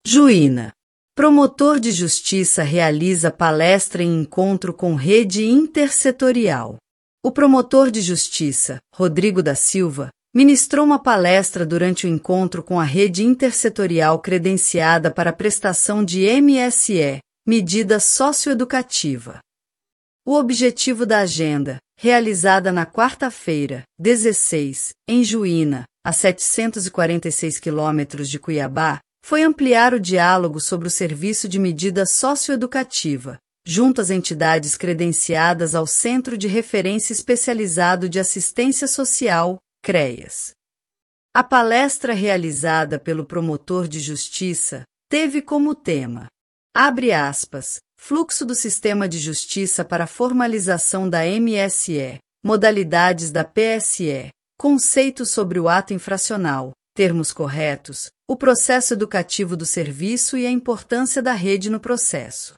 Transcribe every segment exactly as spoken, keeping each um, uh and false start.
Juína. Promotor de Justiça realiza palestra em encontro com rede intersetorial. O promotor de Justiça, Rodrigo da Silva, ministrou uma palestra durante o encontro com a rede intersetorial credenciada para a prestação de M S E, medida socioeducativa. O objetivo da agenda, realizada na quarta-feira, dezesseis, em Juína, a setecentos e quarenta e seis quilômetros de Cuiabá, foi ampliar o diálogo sobre o serviço de medida socioeducativa, junto às entidades credenciadas ao Centro de Referência Especializado de Assistência Social, CREAS. A palestra realizada pelo promotor de justiça teve como tema, abre aspas, fluxo do sistema de justiça para a formalização da M S E, modalidades da P S E, conceitos sobre o ato infracional, termos corretos, o processo educativo do serviço e a importância da rede no processo.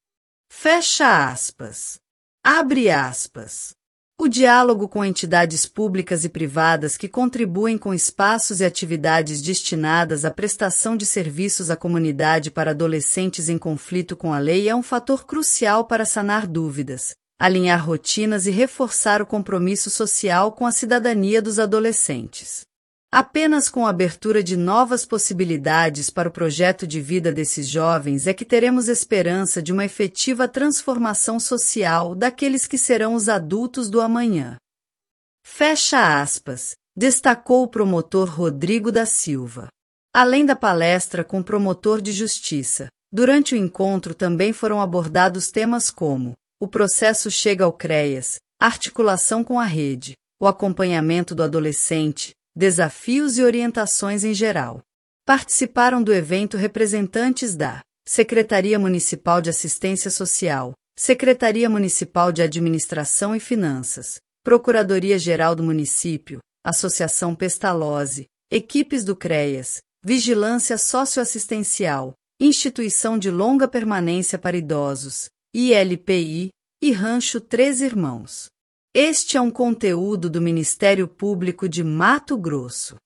Fecha aspas. Abre aspas. O diálogo com entidades públicas e privadas que contribuem com espaços e atividades destinadas à prestação de serviços à comunidade para adolescentes em conflito com a lei é um fator crucial para sanar dúvidas, alinhar rotinas e reforçar o compromisso social com a cidadania dos adolescentes. Apenas com a abertura de novas possibilidades para o projeto de vida desses jovens é que teremos esperança de uma efetiva transformação social daqueles que serão os adultos do amanhã. Fecha aspas, destacou o promotor Rodrigo da Silva. Além da palestra com o promotor de justiça, durante o encontro também foram abordados temas como o processo chega ao CREAS, articulação com a rede, o acompanhamento do adolescente, desafios e orientações em geral. Participaram do evento representantes da Secretaria Municipal de Assistência Social, Secretaria Municipal de Administração e Finanças, Procuradoria-Geral do Município, Associação Pestalozzi, equipes do CREAS, Vigilância Socioassistencial, Instituição de Longa Permanência para Idosos, I L P I, e Rancho Três Irmãos. Este é um conteúdo do Ministério Público de Mato Grosso.